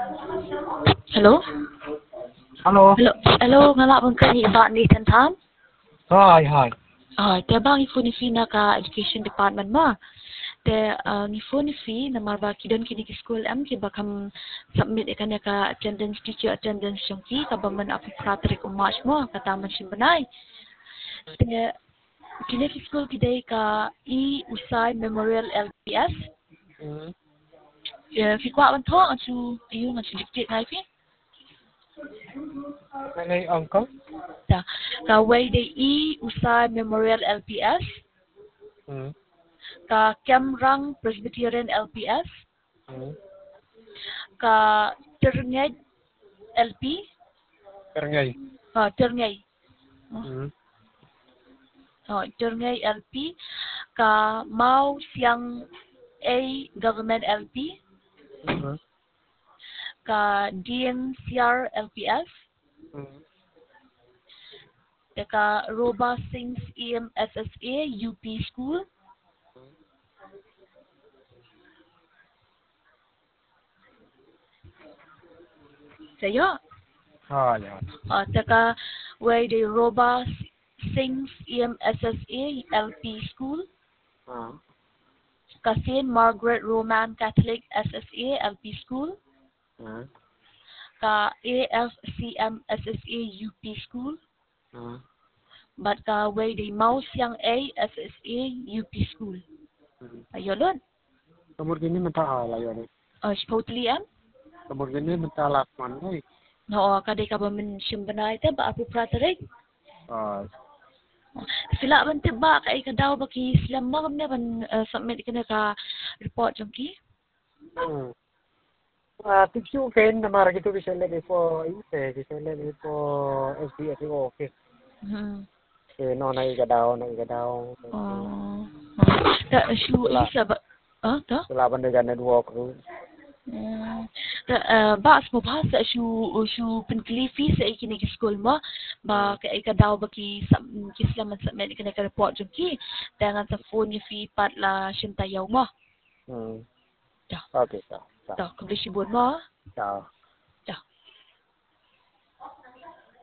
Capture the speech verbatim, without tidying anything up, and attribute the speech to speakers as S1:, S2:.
S1: Hello?
S2: Hello.
S1: Hello, hello, nga nga bang kani ba ni Tantan?
S2: Hi, hi.
S1: Ah, te bang ifo ni Fina ka education department ma. Te uh, ni phone ni fi na marba kidon kini ki school am ki bakam submit ikan ka attendance teacher attendance yung ki ka ba man api pratrik o match mo kataman simbanay. Te kini ki school kidai ka E Usay Memorial L P S.
S2: Mm.
S1: Ya fi kwa ban to asu ayu ngan sedikit ngai fi.
S2: May uncle?
S1: Ta ka way de E Usay Memorial L P S.
S2: Mm.
S1: Ka Kemrang Presbyterian L P S.
S2: Mm.
S1: Ka Ternay L P.
S2: Karangay.
S1: Ah, Ternay.
S2: Mm.
S1: Oh, Ternay L P. Ka Mau Siang A Government L P.
S2: Mm.
S1: Ka D N C R L P S.
S2: Mm.
S1: Ka Roba Sings E M S S A U P School. Sayo.
S2: Hi, hi.
S1: Ah, taka way de Roba Sings E M S S A L P School.
S2: Ah.
S1: Ka Saint Margaret Roman Catholic S S A L P School.
S2: Ah.
S1: Ka A F C M S S A U P School.
S2: Ah.
S1: But ka way de Mau Siang A S S A U P School.
S2: Mm.
S1: Ayolon.
S2: Kamur gini menta ala yun.
S1: Uh, totally am.
S2: Kamur gini menta lakman ay.
S1: No, kada ka ba min simbanay ta ba api pratarig.
S2: Ah.
S1: Sila ban te ba kay ka daw ba ki Islam ba kamne ban uh, submit ka na ka report jong ki.
S2: Hmm. Ah, tipsu ken na mara gitu bisa lagi po ite, bisa lagi po S B S okay.
S1: Hmm.
S2: Eh no na igadaw, na igadaw.
S1: Oh. Ta shu isa ba ah ta?
S2: Laban dengan network tu.
S1: Hmm. Ta ba mo ba sa shu shu penklifi sa ikini ki school mo ba kay ka daw ba ki ki Islam man submit ka na ka report jong ki dengan sa phone ni fi pat la sintayaw mo.
S2: Hmm.
S1: Ta.
S2: Okay, ta.
S1: Ta, kabli sibon mo.
S2: Ciao.